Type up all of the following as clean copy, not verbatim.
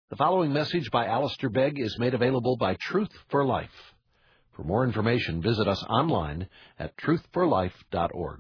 The following message by Alistair Begg is made available by Truth for Life. For more information, visit us online at truthforlife.org.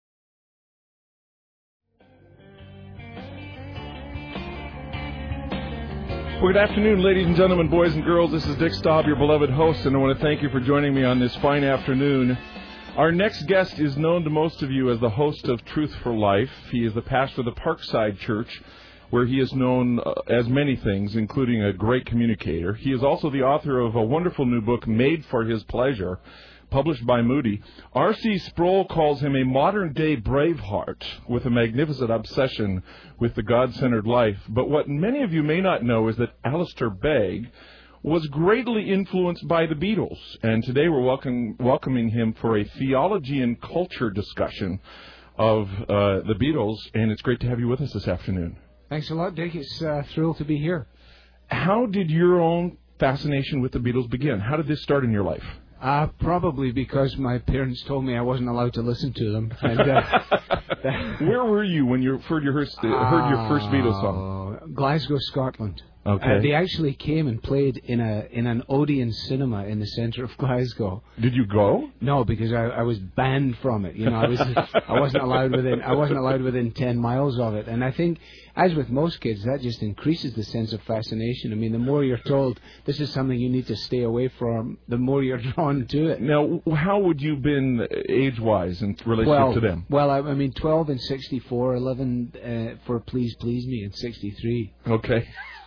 Well, good afternoon, ladies and gentlemen, boys and girls. This is Dick Staub, your beloved host, and I want to thank you for joining me on this fine afternoon. Our next guest is known to most of you as the host of Truth for Life. He is the pastor of the Parkside Church, where he is known as many things, including a great communicator. He is also the author of a wonderful new book, Made for His Pleasure, published by Moody. R.C. Sproul calls him a modern-day Braveheart with a magnificent obsession with the God-centered life. But what many of you may not know is that Alistair Begg was greatly influenced by the Beatles. And today we're welcoming him for a theology and culture discussion of the Beatles. And it's great to have you with us this afternoon. Thanks a lot, Dick. It's thrilled to be here. How did your own fascination with the Beatles begin? How did this start in your life? Probably because my parents told me I wasn't allowed to listen to them. And, where were you when you heard your first Beatles song? Glasgow, Scotland. Okay. They actually came and played in an Odeon cinema in the centre of Glasgow. Did you go? No, because I was banned from it. You know, I wasn't allowed within 10 miles of it. And I think, as with most kids, that just increases the sense of fascination. I mean, the more you're told this is something you need to stay away from, the more you're drawn to it. Now, how would you have been age-wise in relationship to them? Well, I mean, 12 in 64, 11 for Please Please Me in 63. Okay.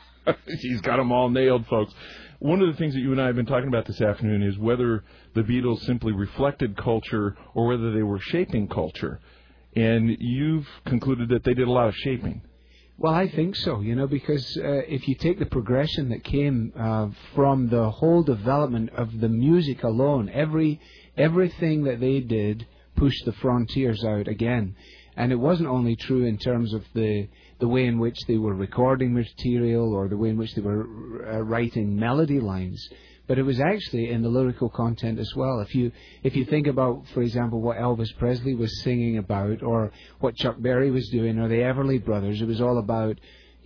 He's got them all nailed, folks. One of the things that you and I have been talking about this afternoon is whether the Beatles simply reflected culture or whether they were shaping culture. And you've concluded that they did a lot of shaping. Well, I think so, because if you take the progression that came from the whole development of the music alone, everything that they did pushed the frontiers out again. And it wasn't only true in terms of the way in which they were recording material or the way in which they were writing melody lines, but it was actually in the lyrical content as well. If you think about, for example, what Elvis Presley was singing about, or what Chuck Berry was doing, or the Everly Brothers, it was all about,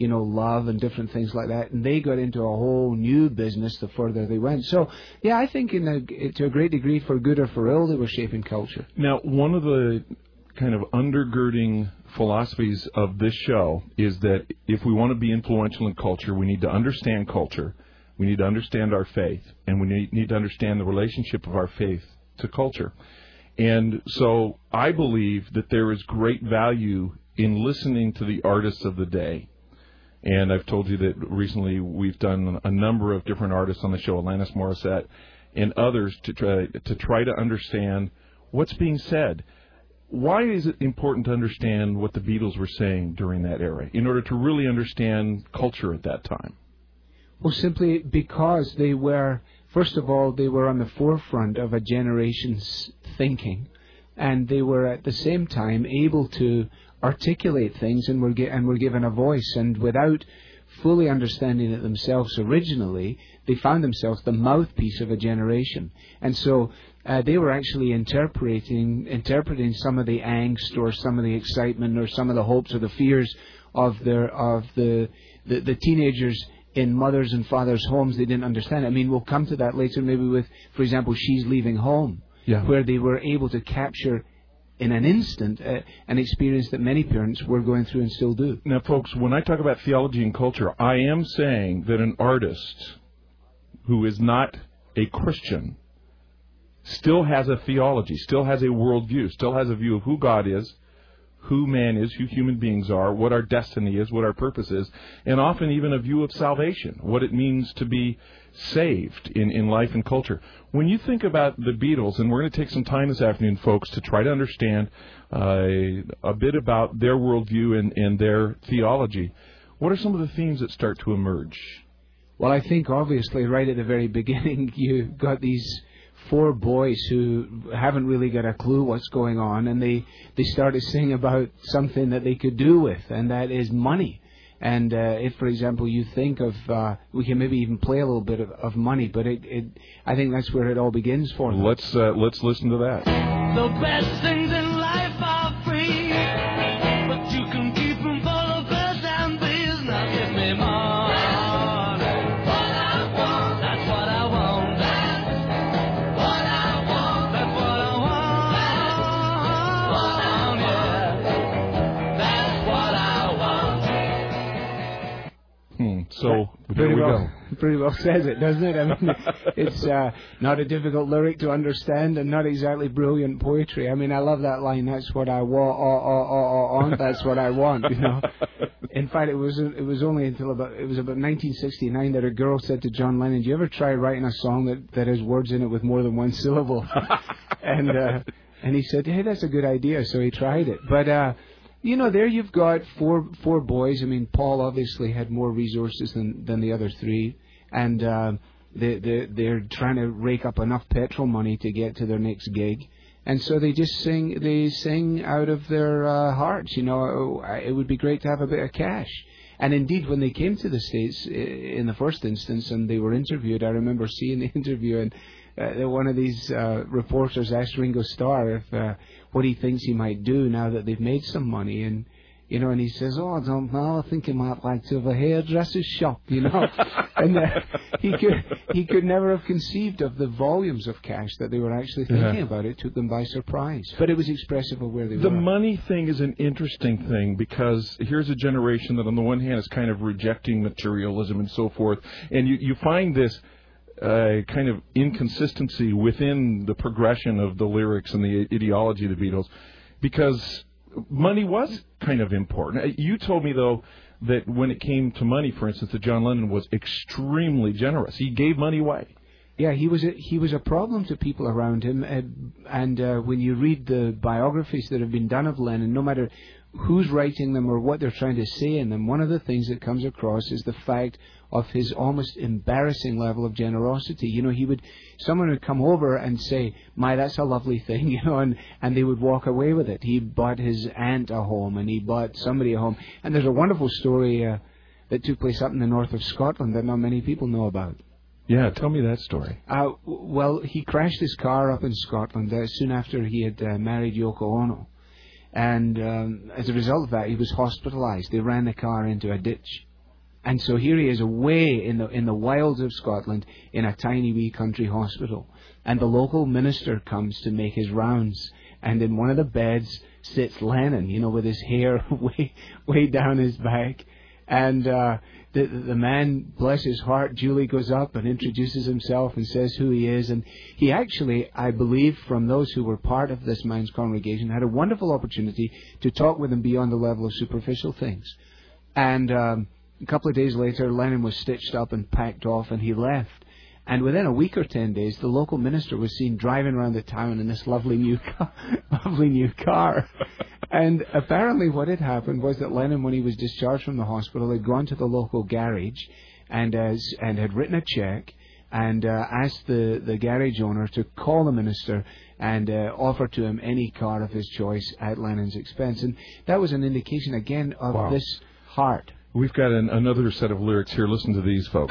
love and different things like that. And they got into a whole new business the further they went. So, yeah, I think to a great degree, for good or for ill, they were shaping culture. Now, one of the kind of undergirding philosophies of this show is that if we want to be influential in culture, we need to understand culture, we need to understand our faith, and we need to understand the relationship of our faith to culture. And so I believe that there is great value in listening to the artists of the day. And I've told you that recently we've done a number of different artists on the show, Alanis Morissette and others, to try to understand what's being said. Why is it important to understand what the Beatles were saying during that era in order to really understand culture at that time? Well, simply because they were, first of all, they were on the forefront of a generation's thinking, and they were at the same time able to articulate things and were given a voice. And without fully understanding it themselves originally, they found themselves the mouthpiece of a generation. And so they were actually interpreting some of the angst or some of the excitement or some of the hopes or the fears of the teenagers in mothers' and fathers' homes. They didn't understand it. I mean, we'll come to that later, maybe with, for example, She's Leaving Home, where they were able to capture in an instant an experience that many parents were going through and still do. Now, folks, when I talk about theology and culture, I am saying that an artist who is not a Christian still has a theology, still has a worldview, still has a view of who God is, who man is, who human beings are, what our destiny is, what our purpose is, and often even a view of salvation, what it means to be saved in life and culture. When you think about the Beatles, and we're going to take some time this afternoon, folks, to try to understand a bit about their worldview and their theology, what are some of the themes that start to emerge? Well, I think obviously right at the very beginning you got these four boys who haven't really got a clue what's going on, and they started singing about something that they could do with, and that is money. And if, for example, you think of, we can maybe even play a little bit of money, but I think that's where it all begins for them. Let's listen to that. The best things in life are free, but you can keep them for the birds and bees. Now give me more. So there we go. Pretty well says it, doesn't it? I mean, it's not a difficult lyric to understand and not exactly brilliant poetry. I mean, I love that line. That's what I want. That's what I want. You know. In fact, it was only until about 1969 that a girl said to John Lennon, "Do you ever try writing a song that has words in it with more than one syllable?" and he said, "Hey, that's a good idea." So he tried it, but. You know, there you've got four boys. I mean, Paul obviously had more resources than the other three, and they're trying to rake up enough petrol money to get to their next gig, and so they just sing out of their hearts. You know, it would be great to have a bit of cash. And indeed, when they came to the States in the first instance and they were interviewed, I remember seeing the interview and. One of these reporters asked Ringo Starr if what he thinks he might do now that they've made some money, and you know, and he says, "Oh, I don't know. I think he might like to have a hairdresser's shop," you know. And he could never have conceived of the volumes of cash that they were actually thinking about. It took them by surprise, but it was expressive of where they were. The money thing is an interesting thing because here's a generation that, on the one hand, is kind of rejecting materialism and so forth, and you find this. Kind of inconsistency within the progression of the lyrics and the ideology of the Beatles, because money was kind of important. You told me, though, that when it came to money, for instance, that John Lennon was extremely generous. He gave money away. Yeah, he was a problem to people around him, and when you read the biographies that have been done of Lennon, no matter who's writing them or what they're trying to say in them, one of the things that comes across is the fact of his almost embarrassing level of generosity. You know, someone would come over and say, "My, that's a lovely thing," you know, and they would walk away with it. He bought his aunt a home, and he bought somebody a home. And there's a wonderful story that took place up in the north of Scotland that not many people know about. Yeah, tell me that story. Well, he crashed his car up in Scotland soon after he had married Yoko Ono. And as a result of that, he was hospitalized. They ran the car into a ditch. And so here he is away in the wilds of Scotland in a tiny wee country hospital. And the local minister comes to make his rounds. And in one of the beds sits Lennon, you know, with his hair way down his back. And the man, bless his heart, duly goes up and introduces himself and says who he is. And he actually, I believe, from those who were part of this man's congregation, had a wonderful opportunity to talk with him beyond the level of superficial things. And a couple of days later, Lennon was stitched up and packed off, and he left. And within a week or 10 days, the local minister was seen driving around the town in this lovely new car. And apparently what had happened was that Lennon, when he was discharged from the hospital, had gone to the local garage and had written a check and asked the garage owner to call the minister and offer to him any car of his choice at Lennon's expense. And that was an indication, again, of this heart. We've got another set of lyrics here. Listen to these, folks.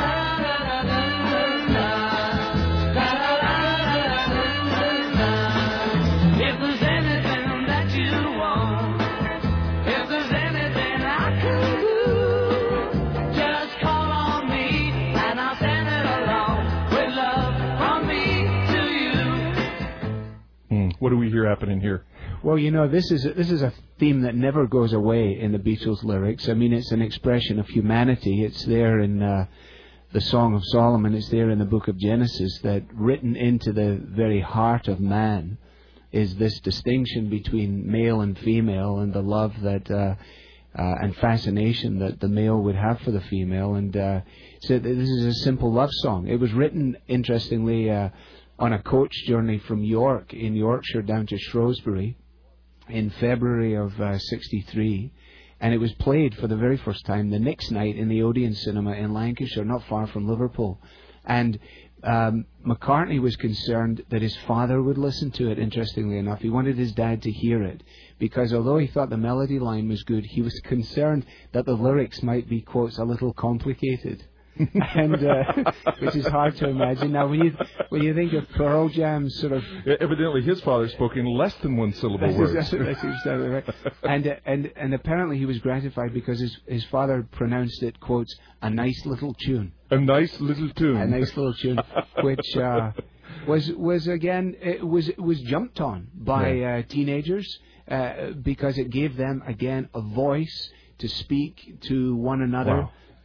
What do we hear happening here? Well, you know, this is a theme that never goes away in the Beatles' lyrics. I mean, it's an expression of humanity. It's there in the Song of Solomon. It's there in the book of Genesis, that written into the very heart of man is this distinction between male and female, and the love that and fascination that the male would have for the female. And so this is a simple love song. It was written, interestingly, on a coach journey from York in Yorkshire down to Shrewsbury in February of 63, and it was played for the very first time the next night in the Odeon Cinema in Lancashire, not far from Liverpool. And McCartney was concerned that his father would listen to it, interestingly enough. He wanted his dad to hear it, because although he thought the melody line was good, he was concerned that the lyrics might be, quotes, a little complicated. And which is hard to imagine. Now, when you think of Pearl Jam's sort of... Evidently, his father spoke in less than one syllable words. That's exactly right. And apparently he was gratified because his father pronounced it, quotes, a nice little tune. A nice little tune. A nice little tune, which was again, it was jumped on by teenagers because it gave them, again, a voice to speak to one another. Wow.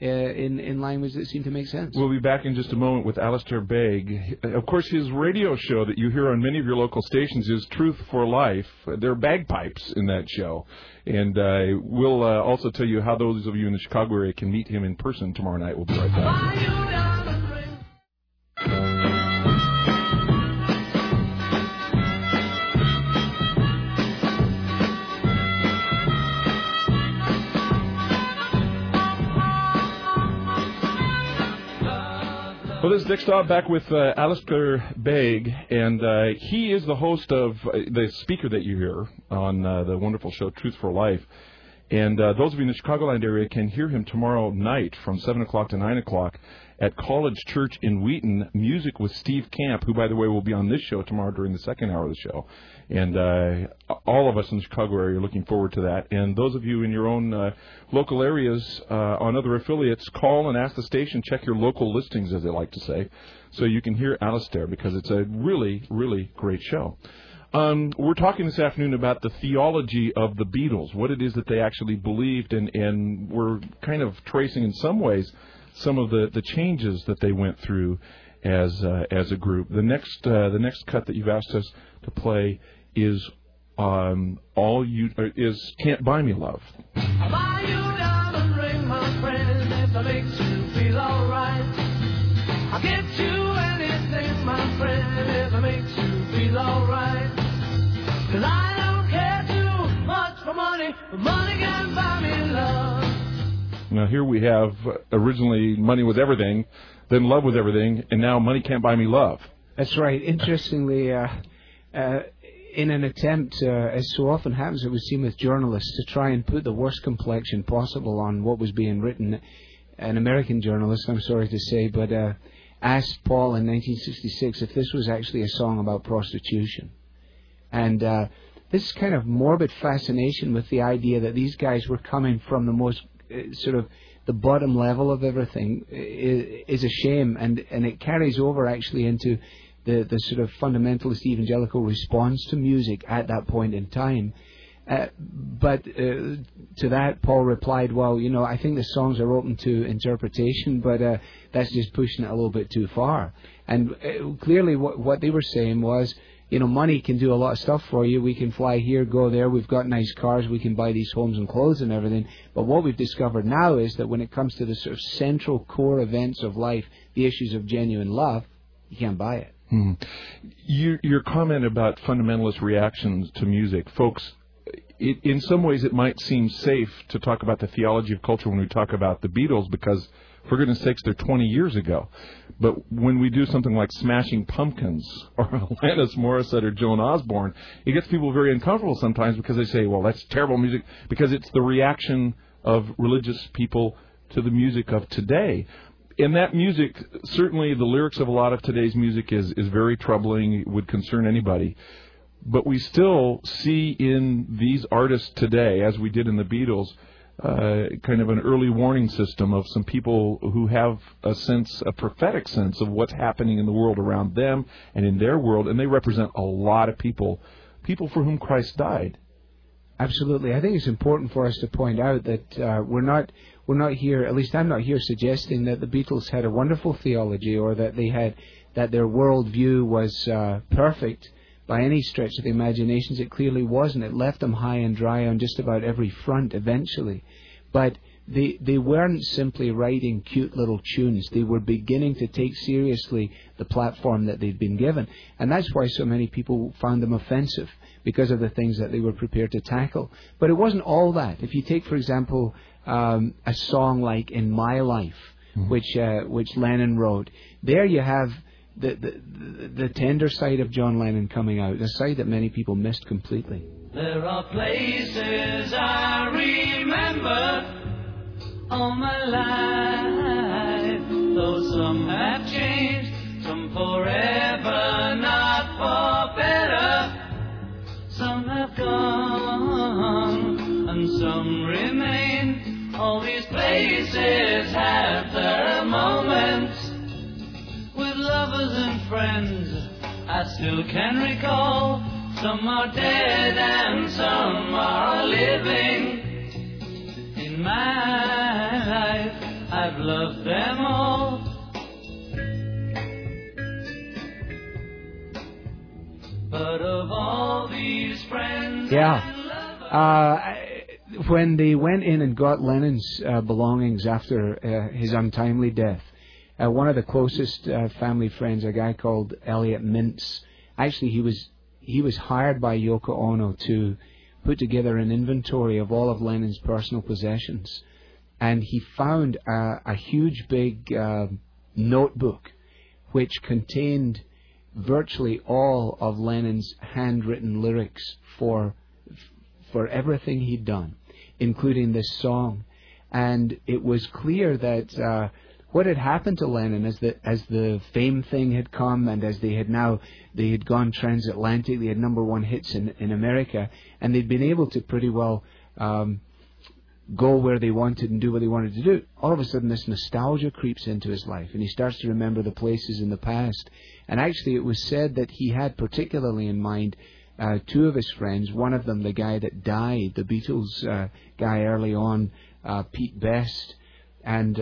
in language that seemed to make sense. We'll be back in just a moment with Alistair Begg. Of course, his radio show that you hear on many of your local stations is Truth for Life. There are bagpipes in that show. And we'll also tell you how those of you in the Chicago area can meet him in person tomorrow night. We'll be right back. Well, this is Dick Staub back with Alistair Begg, and he is the host of the speaker that you hear on the wonderful show Truth for Life. And those of you in the Chicagoland area can hear him tomorrow night from 7 o'clock to 9 o'clock at College Church in Wheaton, Music with Steve Camp, who, by the way, will be on this show tomorrow during the second hour of the show. And all of us in the Chicago area are looking forward to that. And those of you in your own local areas on other affiliates, call and ask the station, check your local listings, as they like to say, so you can hear Alistair, because it's a really, really great show. We're talking this afternoon about the theology of the Beatles, what it is that they actually believed, and we're kind of tracing in some ways some of the changes that they went through as a group. The next cut that you've asked us to play is Can't Buy Me Love. I'll buy you a diamond ring, my friend, if it makes you feel alright. I'll get you anything, my friend, if it makes you feel alright. 'Cause I don't care too much for money, but money can buy me love. Now here we have originally Money Was Everything, then Love Was Everything, and now Money Can't Buy Me Love. That's right. Interestingly, in an attempt, as so often happens, it would seem with journalists, to try and put the worst complexion possible on what was being written, an American journalist, I'm sorry to say, but asked Paul in 1966 if this was actually a song about prostitution. And this kind of morbid fascination with the idea that these guys were coming from the most sort of the bottom level of everything is a shame, and it carries over actually into the sort of fundamentalist evangelical response to music at that point in time. But to that, Paul replied, well, I think the songs are open to interpretation, but that's just pushing it a little bit too far. And clearly what they were saying was, money can do a lot of stuff for you. We can fly here, go there. We've got nice cars. We can buy these homes and clothes and everything. But what we've discovered now is that when it comes to the sort of central core events of life, the issues of genuine love, you can't buy it. Your comment about fundamentalist reactions to music, folks, in some ways it might seem safe to talk about the theology of culture when we talk about the Beatles, because for goodness sakes, they're 20 years ago. But when we do something like Smashing Pumpkins or Alanis Morissette or Joan Osborne, it gets people very uncomfortable sometimes, because they say, well, that's terrible music, because it's the reaction of religious people to the music of today. And that music, certainly the lyrics of a lot of today's music is very troubling, would concern anybody. But we still see in these artists today, as we did in the Beatles, kind of an early warning system of some people who have a prophetic sense of what's happening in the world around them and in their world, and they represent a lot of people for whom Christ died. Absolutely. I think it's important for us to point out that we're not here, at least I'm not here, suggesting that the Beatles had a wonderful theology or that their worldview was perfect by any stretch of the imaginations. It clearly wasn't. It left them high and dry on just about every front eventually. But they weren't simply writing cute little tunes. They were beginning to take seriously the platform that they'd been given. And that's why so many people found them offensive, because of the things that they were prepared to tackle. But it wasn't all that. If you take, for example, a song like In My Life, which Lennon wrote, there you have the tender side of John Lennon coming out, a side that many people missed completely. There are places I remember all my life, though some have changed, some forever, not for better. Some have gone and some remain. All these places have their moments with lovers and friends I still can recall. Some are dead and some are living. In my life I I've loved them all. But of all these friends, when they went in and got Lennon's belongings after his untimely death, one of the closest family friends, a guy called Elliot Mintz, actually he was hired by Yoko Ono to put together an inventory of all of Lennon's personal possessions, and he found a huge big notebook which contained virtually all of Lennon's handwritten lyrics for everything he'd done, including this song. And it was clear that what had happened to Lennon as the fame thing had come, and as they had gone transatlantic, they had #1 hits in America, and they'd been able to pretty well go where they wanted and do what they wanted to do. All of a sudden, this nostalgia creeps into his life, and he starts to remember the places in the past. And actually, it was said that he had particularly in mind two of his friends. One of them, the guy that died, the Beatles guy early on, Pete Best, and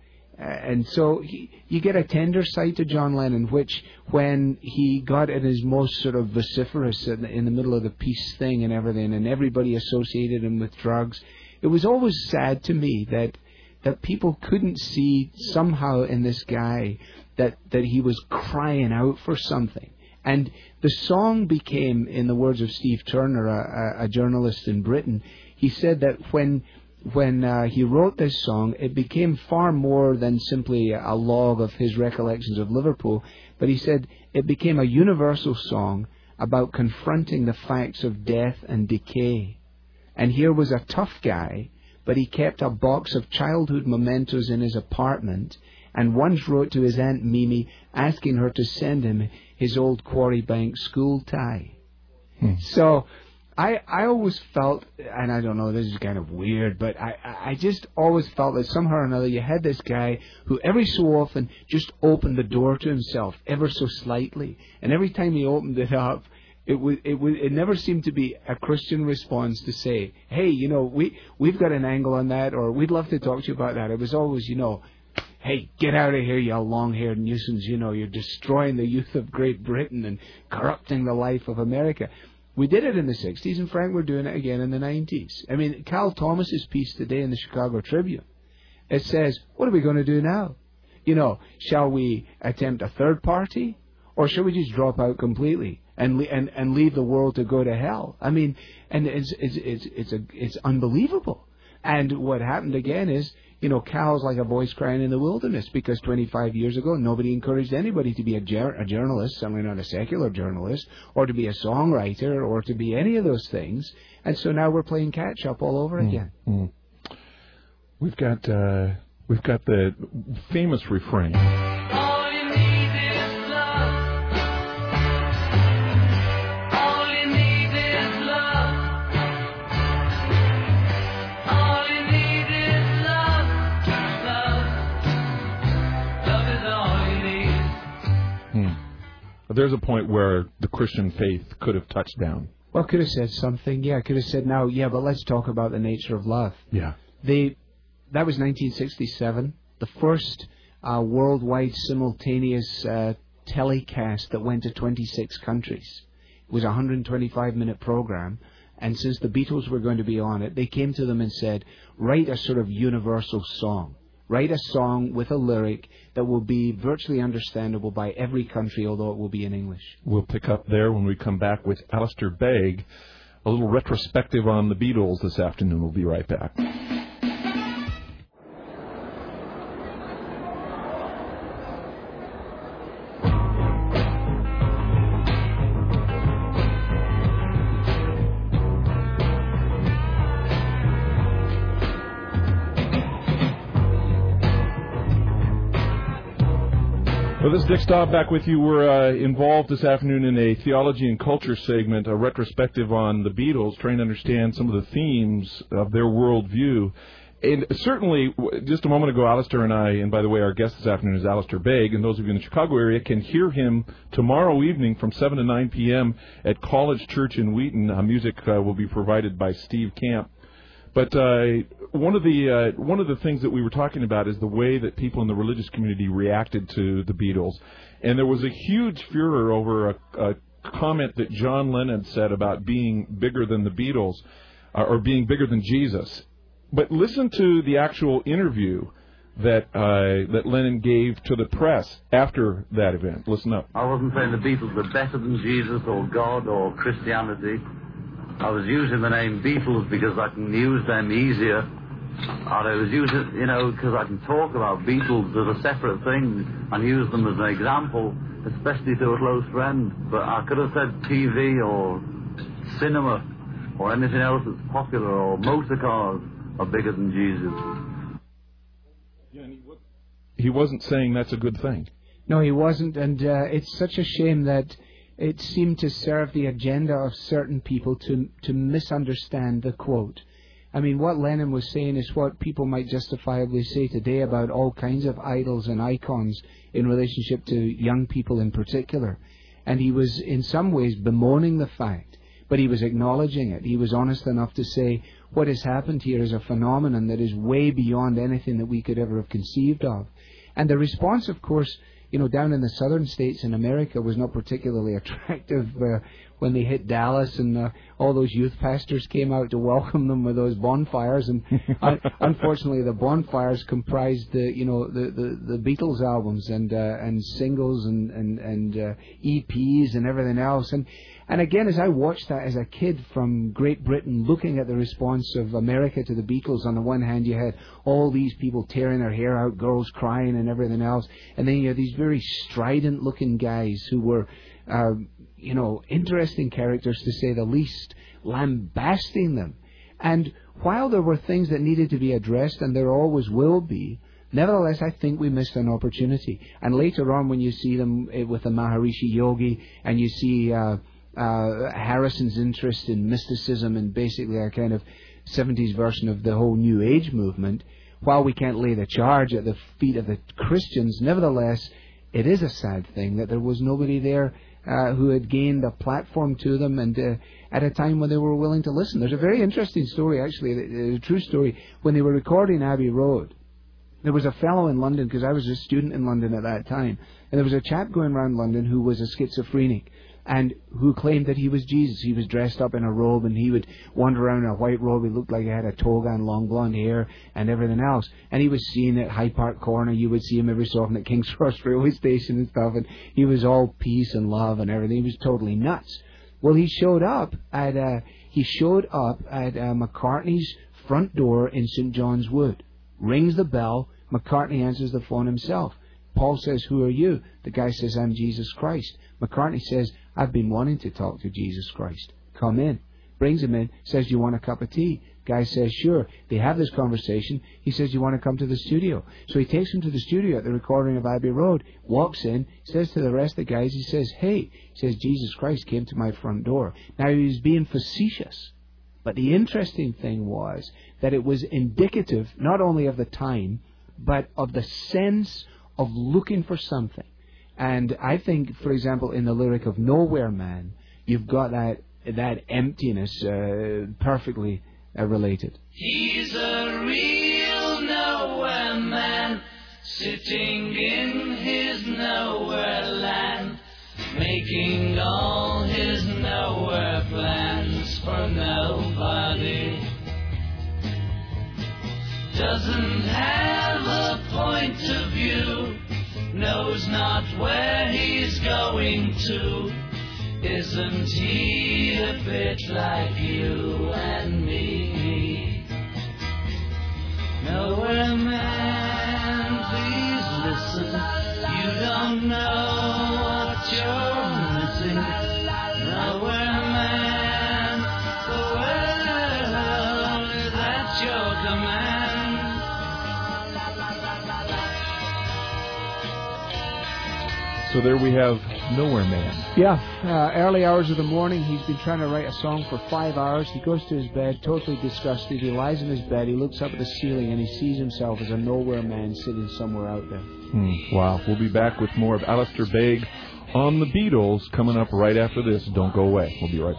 so you get a tender side to John Lennon, which when he got in his most sort of vociferous in the middle of the peace thing and everything, and everybody associated him with drugs, it was always sad to me that people couldn't see somehow in this guy that he was crying out for something. And the song became, in the words of Steve Turner, a journalist in Britain, he said that when he wrote this song, it became far more than simply a log of his recollections of Liverpool, but he said it became a universal song about confronting the facts of death and decay. And here was a tough guy, but he kept a box of childhood mementos in his apartment, and once wrote to his Aunt Mimi asking her to send him his old Quarrybank school tie. So I always felt, and I don't know, this is kind of weird, but I just always felt that somehow or another you had this guy who every so often just opened the door to himself ever so slightly, and every time he opened it up, it never seemed to be a Christian response to say, hey, we've got an angle on that, or we'd love to talk to you about that. It was always, hey, get out of here, you long-haired nuisance, you're destroying the youth of Great Britain and corrupting the life of America. We did it in the 60s, and Frank, we're doing it again in the 90s. I mean, Cal Thomas's piece today in the Chicago Tribune, it says, what are we going to do now? Shall we attempt a third party, or shall we just drop out completely and leave the world to go to hell? I mean, and it's unbelievable. And what happened again is, Cal's like a voice crying in the wilderness, because 25 years ago, nobody encouraged anybody to be a journalist, certainly not a secular journalist, or to be a songwriter, or to be any of those things. And so now we're playing catch up all over again. We've got the famous refrain. all you need is love. All you need is love. All you need is love. Love. Love is all you need. There's a point where the Christian faith could have touched down. Well, could have said something, could have said, now, but let's talk about the nature of love. Yeah. That was 1967, the first worldwide simultaneous telecast that went to 26 countries. It was a 125-minute program, and since the Beatles were going to be on it, they came to them and said, write a sort of universal song. Write a song with a lyric that will be virtually understandable by every country, although it will be in English. We'll pick up there when we come back with Alistair Begg. A little retrospective on the Beatles this afternoon. We'll be right back. Well, this is Dick Staub back with you. We're involved this afternoon in a theology and culture segment, a retrospective on the Beatles, trying to understand some of the themes of their worldview. And certainly, just a moment ago, Alistair and I, and by the way, our guest this afternoon is Alistair Begg, and those of you in the Chicago area can hear him tomorrow evening from 7 to 9 p.m. at College Church in Wheaton. Music will be provided by Steve Camp. But one of the things that we were talking about is the way that people in the religious community reacted to the Beatles, and there was a huge furor over a comment that John Lennon said about being bigger than the Beatles, or being bigger than Jesus. But listen to the actual interview that Lennon gave to the press after that event. Listen up. I wasn't saying the Beatles were better than Jesus or God or Christianity. I was using the name Beatles because I can use them easier. I was using, because I can talk about Beatles as a separate thing and use them as an example, especially to a close friend. But I could have said TV or cinema or anything else that's popular, or motor cars are bigger than Jesus. Yeah, and he wasn't saying that's a good thing. No, he wasn't, and it's such a shame that it seemed to serve the agenda of certain people to misunderstand the quote. I mean, what Lennon was saying is what people might justifiably say today about all kinds of idols and icons in relationship to young people in particular. And he was in some ways bemoaning the fact, but he was acknowledging it. He was honest enough to say what has happened here is a phenomenon that is way beyond anything that we could ever have conceived of. And the response, of course, down in the southern states in America was not particularly attractive when they hit Dallas, and all those youth pastors came out to welcome them with those bonfires. And unfortunately, the bonfires comprised the Beatles albums and singles and EPs and everything else. And again, as I watched that as a kid from Great Britain, looking at the response of America to the Beatles, on the one hand you had all these people tearing their hair out, girls crying and everything else, and then you had these very strident-looking guys who were, interesting characters to say the least, lambasting them. And while there were things that needed to be addressed, and there always will be, nevertheless, I think we missed an opportunity. And later on, when you see them with the Maharishi Yogi, and you see Harrison's interest in mysticism and basically a kind of 70s version of the whole New Age movement, while we can't lay the charge at the feet of the Christians, nevertheless, it is a sad thing that there was nobody there who had gained a platform to them, and at a time when they were willing to listen. There's a very interesting story, actually, a true story. When they were recording Abbey Road, there was a fellow in London, because I was a student in London at that time, and there was a chap going around London who was a schizophrenic, and who claimed that he was Jesus. He was dressed up in a robe, and he would wander around in a white robe. He looked like he had a toga and long blonde hair and everything else. And he was seen at Hyde Park Corner. You would see him every so often at King's Cross Railway Station and stuff. And he was all peace and love and everything. He was totally nuts. Well, he showed up at McCartney's front door in St. John's Wood. Rings the bell. McCartney answers the phone himself. Paul says, "Who are you?" The guy says, "I'm Jesus Christ." McCartney says, "I've been wanting to talk to Jesus Christ. Come in." Brings him in, says, "Do you want a cup of tea?" Guy says, "Sure." They have this conversation. He says, "Do you want to come to the studio?" So he takes him to the studio at the recording of Abbey Road, walks in, says to the rest of the guys, he says, "Hey," he says, "Jesus Christ came to my front door." Now, he was being facetious. But the interesting thing was that it was indicative not only of the time, but of the sense of looking for something. And I think, for example, in the lyric of Nowhere Man, you've got that emptiness perfectly related. He's a real nowhere man, sitting in his nowhere land, making all his nowhere plans for nobody. Doesn't have a point of view, knows not where he's going to. Isn't he a bit like you and me? Nowhere man, please listen. You don't know what you're missing. Nowhere man, the world is at your command. So there we have Nowhere Man. Yeah, early hours of the morning, he's been trying to write a song for 5 hours. He goes to his bed, totally disgusted. He lies in his bed, he looks up at the ceiling, and he sees himself as a nowhere man sitting somewhere out there. Wow. We'll be back with more of Alistair Begg on the Beatles coming up right after this. Don't go away. We'll be right back.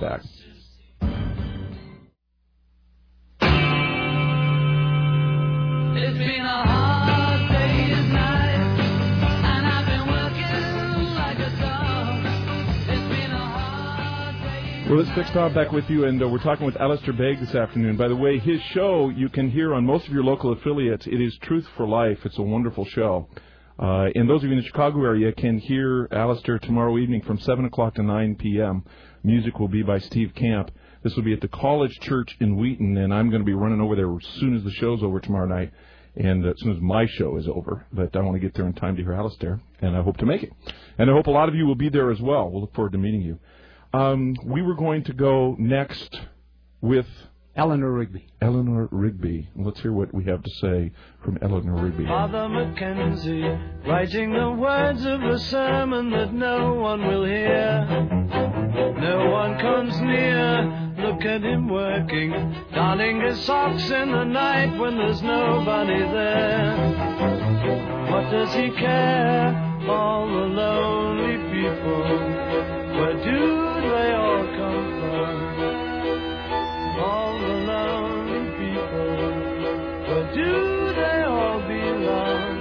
Well, it's Dick Staub back with you, and we're talking with Alistair Begg this afternoon. By the way, his show you can hear on most of your local affiliates. It is Truth for Life. It's a wonderful show. And those of you in the Chicago area can hear Alistair tomorrow evening from 7 o'clock to 9 p.m. Music will be by Steve Camp. This will be at the College Church in Wheaton, and I'm going to be running over there as soon as the show's over tomorrow night, and as soon as my show is over. But I want to get there in time to hear Alistair, and I hope to make it. And I hope a lot of you will be there as well. We'll look forward to meeting you. We were going to go next with Eleanor Rigby. Eleanor Rigby. Let's hear what we have to say from Eleanor Rigby. Father Mackenzie, writing the words of a sermon that no one will hear. No one comes near, look at him working, darning his socks in the night when there's nobody there. What does he care? All the lonely people, where do they all come from? All the lonely people, where do they all belong?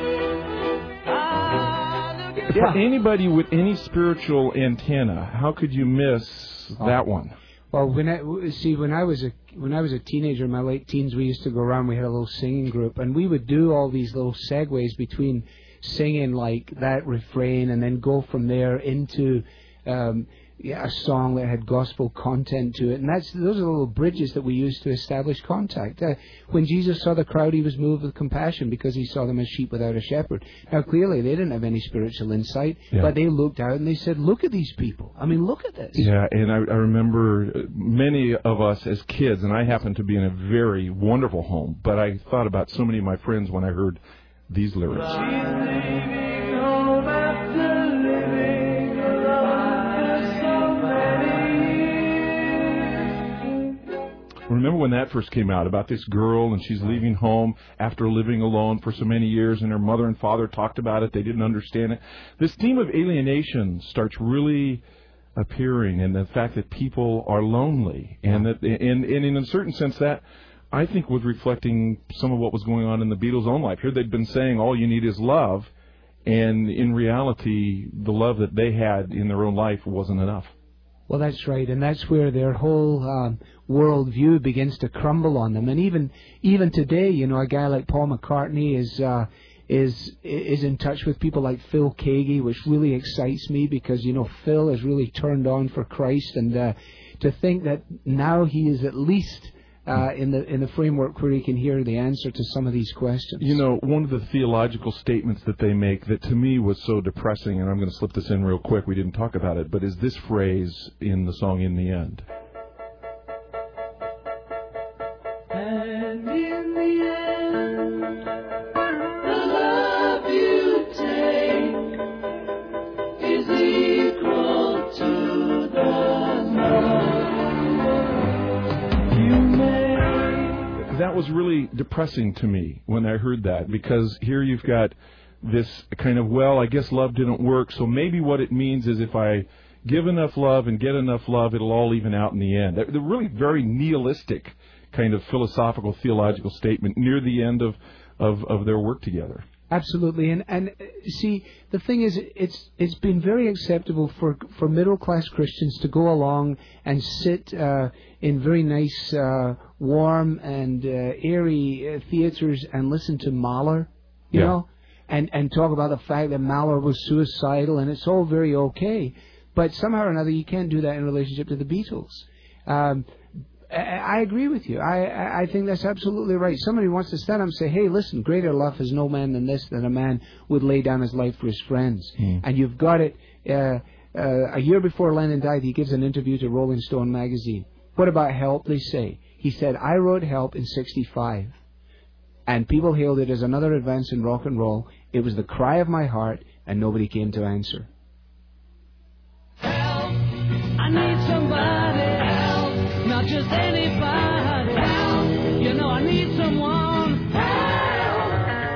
For anybody with any spiritual antenna, how could you miss that one? Well, when I was a teenager, in my late teens, we used to go around. We had a little singing group, and we would do all these little segues between singing like that refrain, and then go from there into a song that had gospel content to it. And those are the little bridges that we use to establish contact. When Jesus saw the crowd, he was moved with compassion because he saw them as sheep without a shepherd. Now, clearly, they didn't have any spiritual insight, but they looked out and they said, look at these people. I mean, look at this. Yeah, and I remember many of us as kids, and I happened to be in a very wonderful home, but I thought about so many of my friends when I heard these lyrics. She's leaving home after living alone for so many. Remember when that first came out, about this girl, and she's leaving home after living alone for so many years, and her mother and father talked about it. They didn't understand it. This theme of alienation starts really appearing, and the fact that people are lonely, and that, and in a certain sense, that I think was reflecting some of what was going on in the Beatles' own life. Here they'd been saying, all you need is love, and in reality, the love that they had in their own life wasn't enough. Well, that's right, and that's where their whole worldview begins to crumble on them. And even today, you know, a guy like Paul McCartney is in touch with people like Phil Keaggy, which really excites me because, you know, Phil is really turned on for Christ, and to think that now he is at least in the framework where he can hear the answer to some of these questions. You know, one of the theological statements that they make that to me was so depressing, and I'm going to slip this in real quick, we didn't talk about it, but is this phrase in the song In the End. And in the end, the love you take is equal to the love you make. That was really depressing to me when I heard that, because here you've got this kind of, well, I guess love didn't work, so maybe what it means is if I give enough love and get enough love, it'll all even out in the end. They're really very nihilistic kind of philosophical, theological statement near the end of their work together. Absolutely, and see, the thing is, it's been very acceptable for middle class Christians to go along and sit in very nice, warm and airy theaters and listen to Mahler, you know, and talk about the fact that Mahler was suicidal, and it's all very okay, but somehow or another you can't do that in relationship to the Beatles. I agree with you. I think that's absolutely right. Somebody wants to stand up and say, hey, listen, greater love has no man than this, that a man would lay down his life for his friends. And you've got it. A year before Lennon died, he gives an interview to Rolling Stone magazine. What about Help, they say. He said, I wrote Help in 1965. And people hailed it as another advance in rock and roll. It was the cry of my heart, and nobody came to answer. Help, I need somebody. Help, not just anybody. Help, you know I need someone. Help.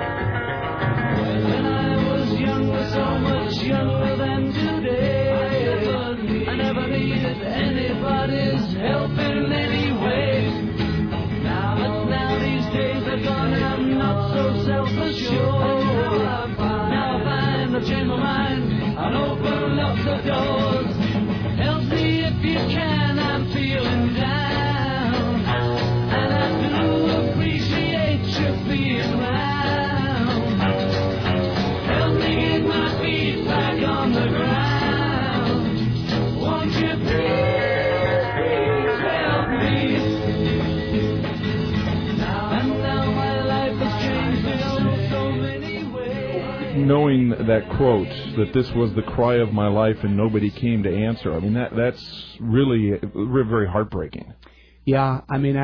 When I was younger, so much younger than today, I never needed anybody's help in any way. Now these days are gone and I'm not so self-assured. Now I find I've changed my mind and open up the doors. Help me if you can. feet back on the ground. Won't you please help me? Now my life has changed in so many ways. Knowing that quote, that this was the cry of my life and nobody came to answer, I mean, that's really very heartbreaking. Yeah, I mean,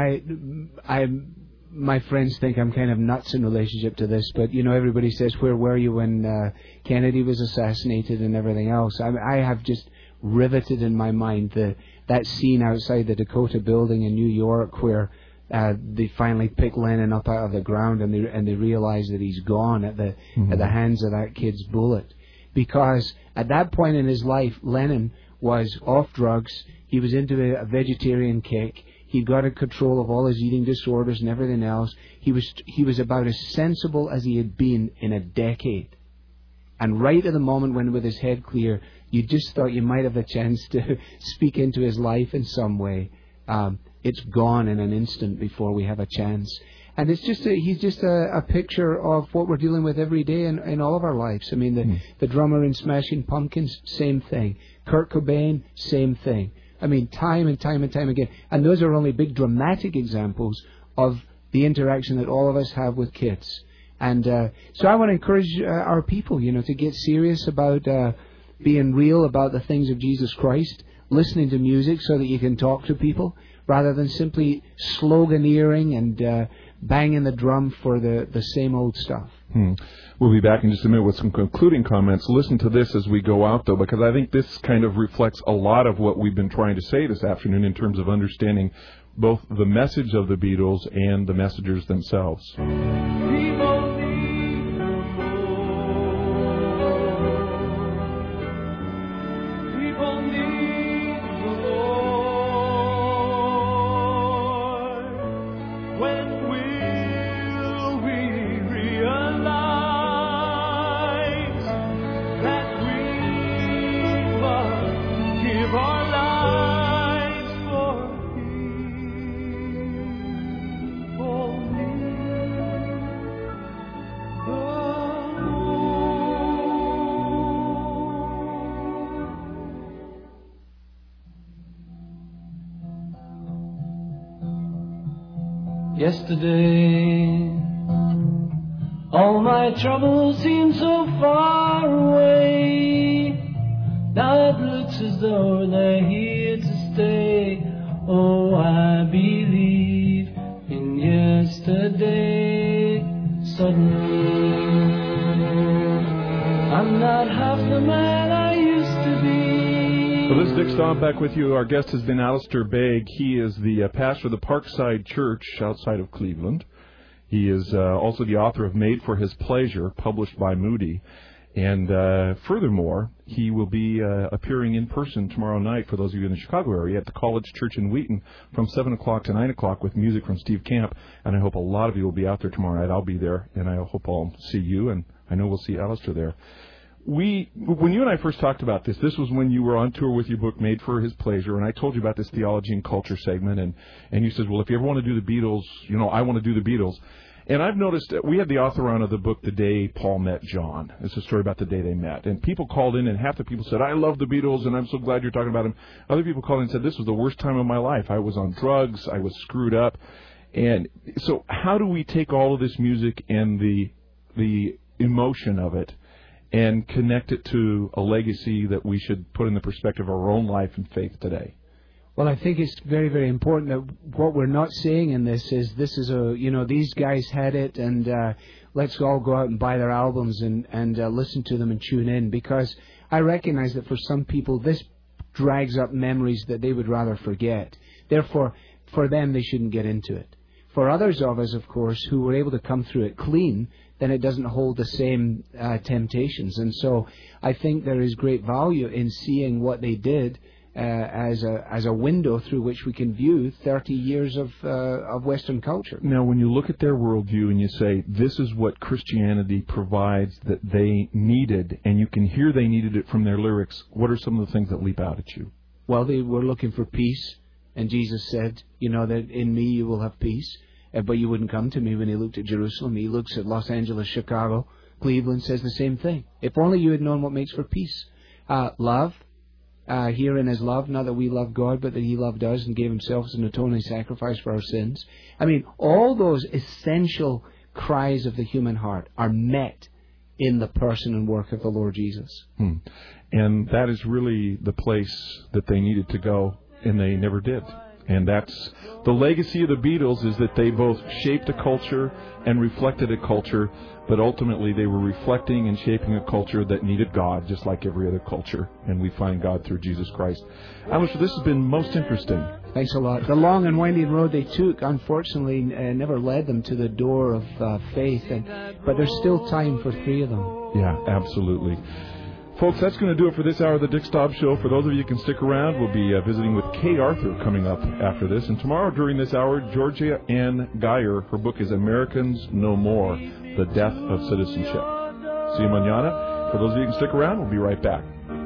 my friends think I'm kind of nuts in relationship to this, but, you know, everybody says, where were you when Kennedy was assassinated and everything else? I have just riveted in my mind that scene outside the Dakota building in New York where they finally pick Lennon up out of the ground and they realize that he's gone at the hands of that kid's bullet. Because at that point in his life, Lennon was off drugs. He was into a vegetarian kick. He'd got in control of all his eating disorders and everything else. He was about as sensible as he had been in a decade. And right at the moment when, with his head clear, you just thought you might have a chance to speak into his life in some way. It's gone in an instant before we have a chance. And it's just he's just a picture of what we're dealing with every day in all of our lives. I mean, the drummer in Smashing Pumpkins, same thing. Kurt Cobain, same thing. I mean, time and time and time again. And those are only big dramatic examples of the interaction that all of us have with kids. And so I want to encourage our people, you know, to get serious about being real about the things of Jesus Christ, listening to music so that you can talk to people, rather than simply sloganeering and banging the drum for the same old stuff. We'll be back in just a minute with some concluding comments. Listen to this as we go out, though, because I think this kind of reflects a lot of what we've been trying to say this afternoon in terms of understanding both the message of the Beatles and the messengers themselves. People need the Lord. People need the Lord. When will we realize that we must give our lives for people need the Yesterday, all my troubles seem so far away. Now it looks as though they're here to stay. Oh, I believe in yesterday. Suddenly, I'm not half the man I used to be. Well, this is Dick Staub back with you. Our guest has been Alistair Begg. He is the pastor of the Parkside Church outside of Cleveland. He is also the author of Made for His Pleasure, published by Moody. And furthermore, he will be appearing in person tomorrow night, for those of you in the Chicago area, at the College Church in Wheaton from 7 o'clock to 9 o'clock with music from Steve Camp. And I hope a lot of you will be out there tomorrow night. I'll be there, and I hope I'll see you, and I know we'll see Alistair there. When you and I first talked about this was when you were on tour with your book, Made for His Pleasure, and I told you about this theology and culture segment, and you said, well, if you ever want to do the Beatles, you know, I want to do the Beatles. And I've noticed that we had the author on of the book, The Day Paul Met John. It's a story about the day they met. And people called in, and half the people said, I love the Beatles, and I'm so glad you're talking about them. Other people called in and said, this was the worst time of my life. I was on drugs. I was screwed up. And so how do we take all of this music and the emotion of it and connect it to a legacy that we should put in the perspective of our own life and faith today? Well, I think it's very, very important that what we're not saying in this is these guys had it, and let's all go out and buy their albums and listen to them and tune in, because I recognize that for some people this drags up memories that they would rather forget. Therefore, for them, they shouldn't get into it. For others of us, of course, who were able to come through it clean, then it doesn't hold the same temptations. And so I think there is great value in seeing what they did as a window through which we can view 30 years of Western culture. Now, when you look at their worldview and you say, this is what Christianity provides that they needed, and you can hear they needed it from their lyrics, what are some of the things that leap out at you? Well, they were looking for peace, and Jesus said, that in me you will have peace, but you wouldn't come to me. When he looked at Jerusalem, he looks at Los Angeles, Chicago, Cleveland says the same thing. If only you had known what makes for peace. Love. Herein is love, not that we love God, but that He loved us and gave Himself as an atoning sacrifice for our sins. I mean, all those essential cries of the human heart are met in the person and work of the Lord Jesus. And that is really the place that they needed to go, and they never did. And that's the legacy of the Beatles, is that they both shaped a culture and reflected a culture, but ultimately they were reflecting and shaping a culture that needed God, just like every other culture. And we find God through Jesus Christ. Alistair, this has been most interesting. Thanks a lot. The long and winding road they took, unfortunately, never led them to the door of faith. But there's still time for three of them. Yeah, absolutely. Folks, that's going to do it for this hour of the Dick Staub Show. For those of you who can stick around, we'll be visiting with Kay Arthur coming up after this. And tomorrow during this hour, Georgia Ann Geyer. Her book is Americans No More, The Death of Citizenship. See you mañana. For those of you who can stick around, we'll be right back.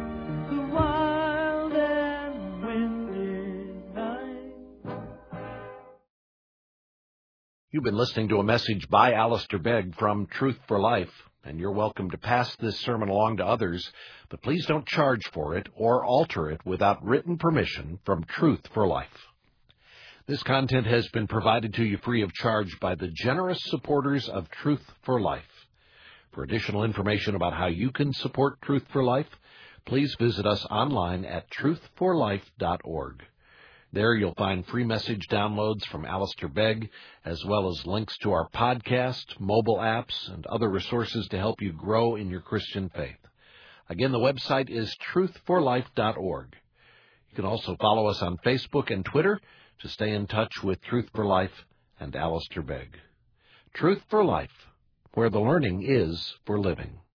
You've been listening to a message by Alistair Begg from Truth for Life, and you're welcome to pass this sermon along to others, but please don't charge for it or alter it without written permission from Truth for Life. This content has been provided to you free of charge by the generous supporters of Truth for Life. For additional information about how you can support Truth for Life, please visit us online at truthforlife.org. There you'll find free message downloads from Alistair Begg, as well as links to our podcast, mobile apps, and other resources to help you grow in your Christian faith. Again, the website is truthforlife.org. You can also follow us on Facebook and Twitter to stay in touch with Truth for Life and Alistair Begg. Truth for Life, where the learning is for living.